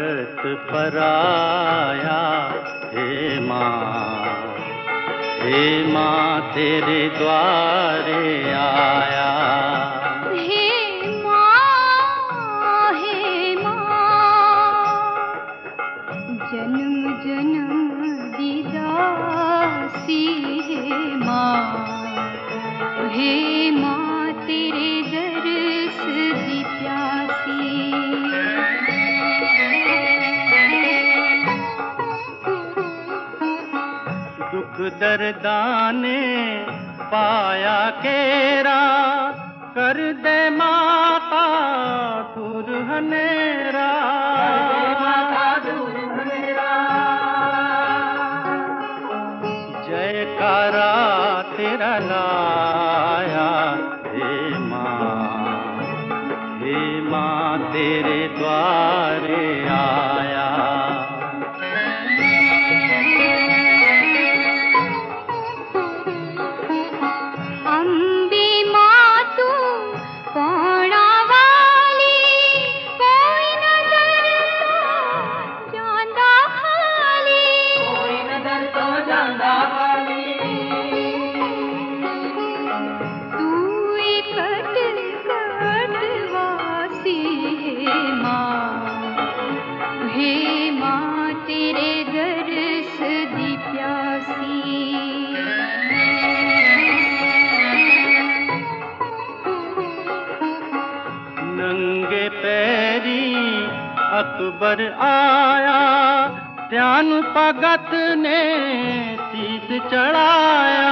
वक्त पर आया। हे माँ तेरे द्वारे आया। जन्म जन्म दी दासी हे माँ तेरे दरस दी प्यासी। दुख दर्दाने पाया केरा, कर दे माता दूर हनेरा। जयकारा तेरा लाया। हे माँ तेरे द्वारे आया। अम्बे माँ तू पौड़ा वाली, कोई नजर तो जांदा खाली, कोई नजर तो जांदा खाली। तू एक कटवासी हे माँ तेरे दरस दी प्यासी। नंगे पैरी अकबर आया, ध्यान भगत ने शीस चढ़ाया।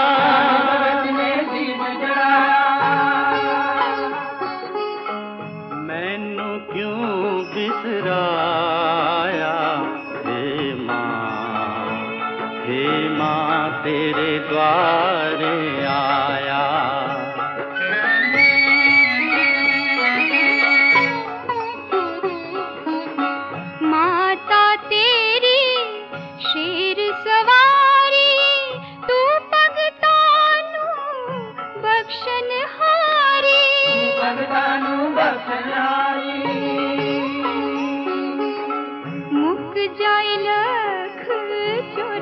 मैनू क्यों बिसराया। हे माँ तेरे द्वारे आया। माता तेरी शेर सवारी, तू भगतानू बख्शनहारी, मुक जाए लख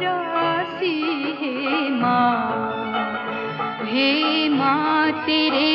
84 हे माँ तेरे